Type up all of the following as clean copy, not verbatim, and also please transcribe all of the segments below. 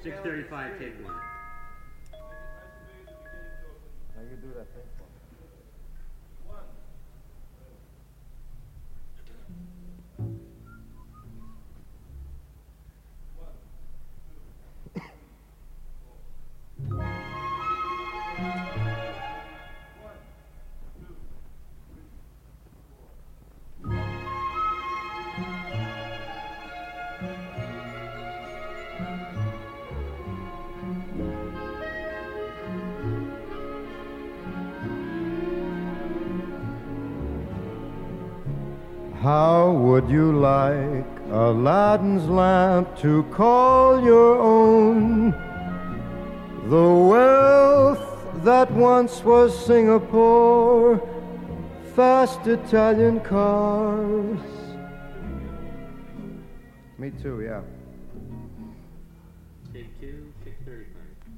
6:35, take one. Now you do that thing for me. How would you like Aladdin's lamp to call your own? The wealth that once was Singapore, fast Italian cars. Me too, yeah. Take two, 6:35.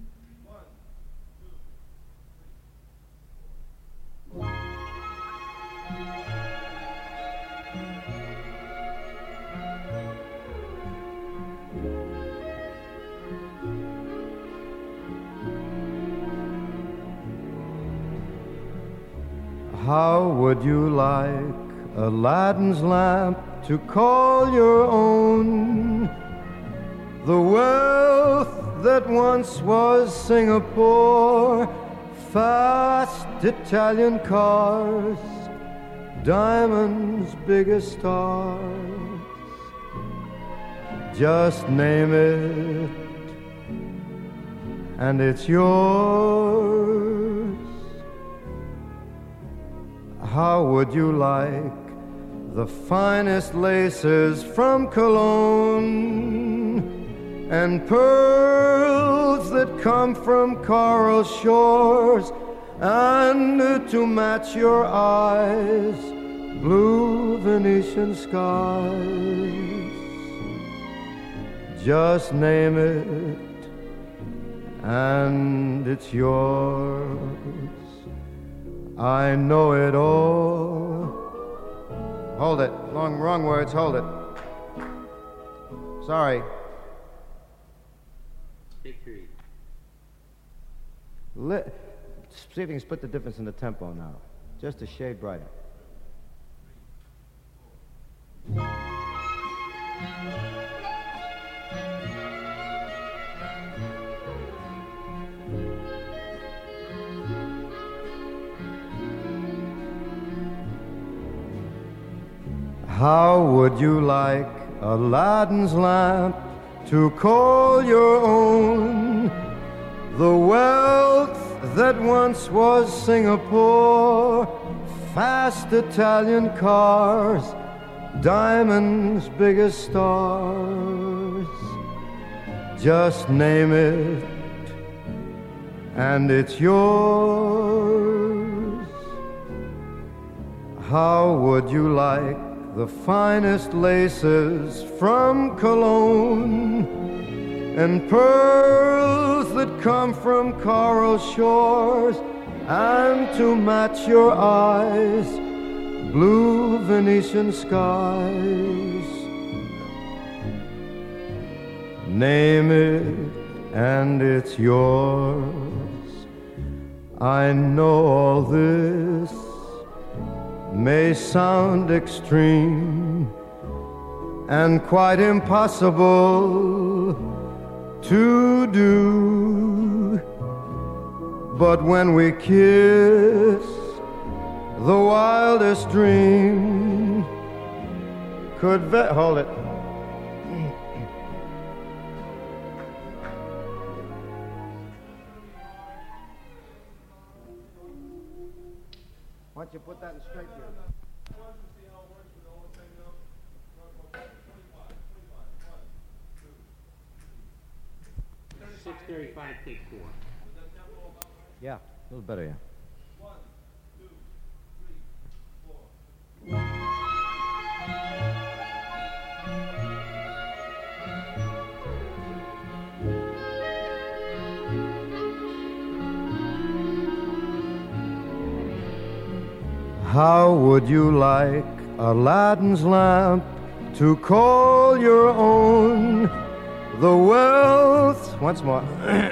How would you like Aladdin's lamp to call your own? The wealth that once was Singapore, fast Italian cars, diamonds big as stars. Just name it, and it's yours. How would you like the finest laces from Cologne and pearls that come from coral shores, and to match your eyes, blue Venetian skies? Just name it, and it's yours. I know it all. Hold it. Wrong words. Hold it. Sorry. Take three. See if you can split the difference in the tempo now. Just a shade brighter. How would you like Aladdin's lamp to call your own? The wealth that once was Singapore, fast Italian cars, diamonds big as stars. Just name it, and it's yours. How would you like the finest laces from Cologne and pearls that come from coral shores, and to match your eyes, blue Venetian skies? Name it, and it's yours. I know all this may sound extreme and quite impossible to do, but when we kiss, the wildest dream could hold it. Why don't you put that in straight gear? 6:35, take four. Yeah, a little better, yeah. 1, 2, 3, 4. How would you like Aladdin's lamp to call your own? the wealth. Once more.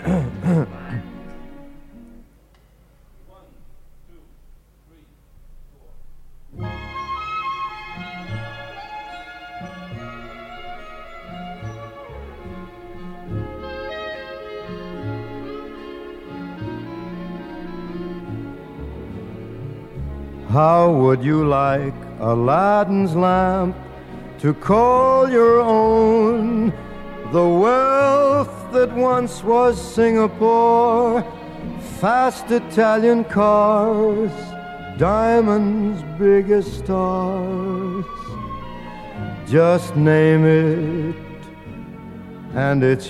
How would you like Aladdin's lamp to call your own? The wealth that once was Singapore, fast Italian cars, diamonds big as stars. Just name it and it's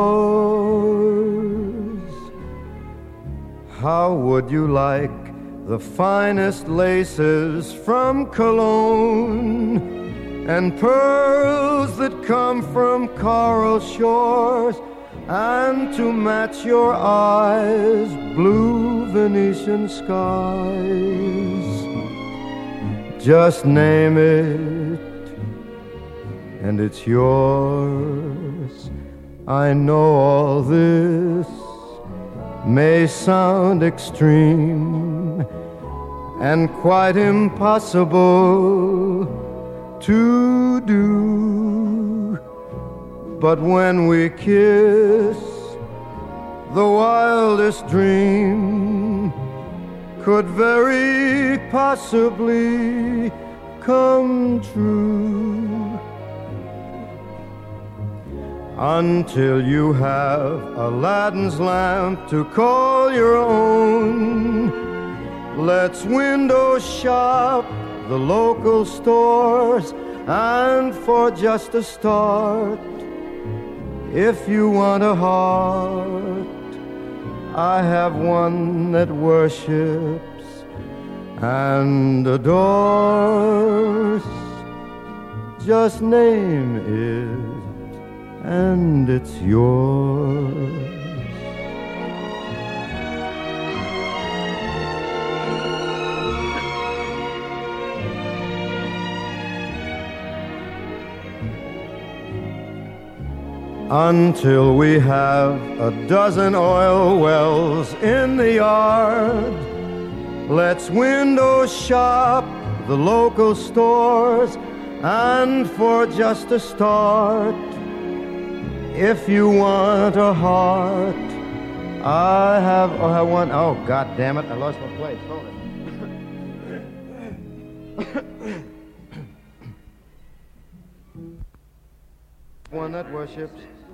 yours. How would you like the finest laces from Cologne and pearls that come from coral shores, and to match your eyes, blue Venetian skies? Just name it and it's yours. I know all this may sound extreme and quite impossible to do, but when we kiss, the wildest dream could very possibly come true. Until you have Aladdin's lamp to call your own, let's window shop the local stores, and for just a start, if you want a heart, I have one that worships and adores. Just name it and it's yours. Until we have a dozen oil wells in the yard, let's window shop the local stores, and for just a start, if you want a heart, I have one. Oh, God damn it, I lost my place. Hold it. One that worships